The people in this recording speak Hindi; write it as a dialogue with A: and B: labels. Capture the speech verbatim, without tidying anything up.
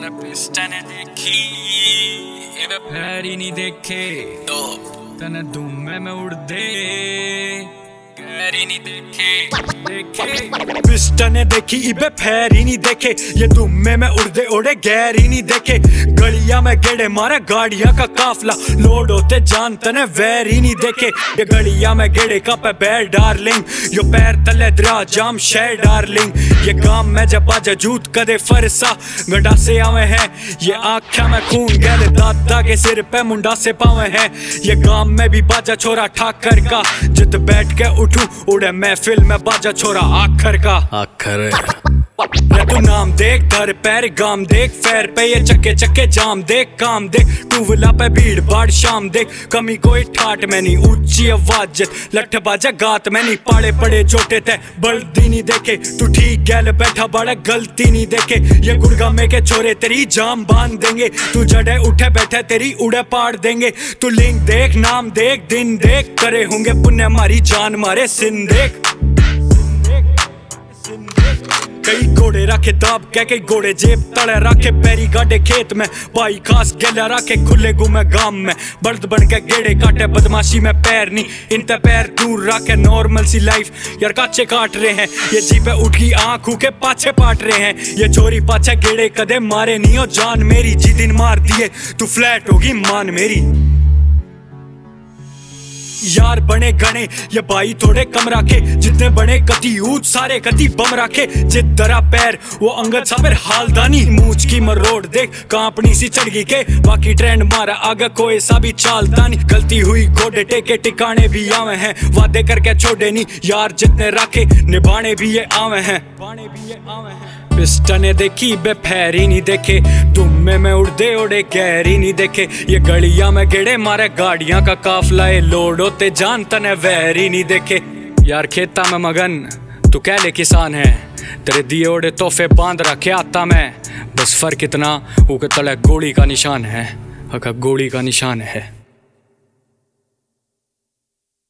A: तने पिस्टन देखी इवे पैर ही नहीं देखे तो तने दुम्मे में उड़ दे पैर ही नहीं देखे देखे
B: पिस्टन देखी इबे फैर ही नहीं देखे ये दुम्मे में उड़दे उड़े गैर ही नहीं देखे गलिया में गेड़े मारे गाड़ियां का काफला लोड होते जान तने वैर ही नहीं देखे ये गलिया में गेड़े का पे बैर डार्लिंग यो पैर तले द्रा जाम शहर डार्लिंग ये गांव में जब बाजा जूत कदे फरसा गंडा से आवे हैं ये आँखा में खून गैले दादा के सिर पे मुंडा से पावे हैं ये गांव में भी बाजा छोरा ठाकर का जित बैठ के उठू उड़े महफिल में बाजा छोरा आखर का
A: आखर
B: तू नाम देख दर पैर गाम देख फैर पे ये चक्के चक्के जाम देख काम देख टूवला पे भीड़ भाड़ शाम देख कमी कोई ठाट में नहीं ऊंची आवाज जित लठ बाजा गात में नहीं पाड़े पड़े छोटे थे बल्दी नहीं देखे तू ठीक गैल बैठा बड़ा गलती नहीं देखे ये गुड़गामे के छोरे तेरी जाम बांध देंगे तू जड़े उठे बैठे तेरी उड़े पाड़ देंगे तू लिंक देख नाम देख दिन देख करे होंगे पुण्य मारी जान मारे सिन देख कई घोड़े रखे दाब के कई घोड़े जेब तले रखे पैरी गाड़े खेत में भाई खास गेला रखे खुले घूमे गांव में बर्द बन के गेड़े काटे बदमाशी में पैर नहीं इनते पैर दूर रखे नॉर्मल सी लाइफ यार काचे काट रहे हैं ये जीपे उठ की आंखों के पाछे पाट रहे हैं ये चोरी पाछे गेड़े कदे मारे नहीं हो जान मेरी जी दिन मार दिए तू फ्लैट होगी मान मेरी यार बने गणे ये भाई थोड़े कम रखे जितने बने कति यूथ सारे कति बम रखे जित दरा पैर वो अंगद साबर हालदानी मूछ की मरोड़ देख कांपनी सी चढ़गी के बाकी ट्रेंड मारा आगे कोई सा भी चालता नहीं गलती हुई गोडे टेके टिकाने भी आवे हैं वादे करके छोड़े नहीं यार जितने रखे निभाने भी ये आवे हैं निभाने भी ये आवे हैं पिस्टने देखी बे फैर ही नहीं देखे दुम्मे में उड़दे उड़े गैर ही नहीं देखे ये गलिया में गेड़े मारे गाड़ियां का काफला ये लोड होते जान तने वैर ही नहीं देखे यार खेता में मगन तू कहले किसान है तेरे दिए ओड़े तोहफे बांध रखे आता मैं बस फर्क इतना ऊके तले गोली का निशान है अगर गोली का निशान है।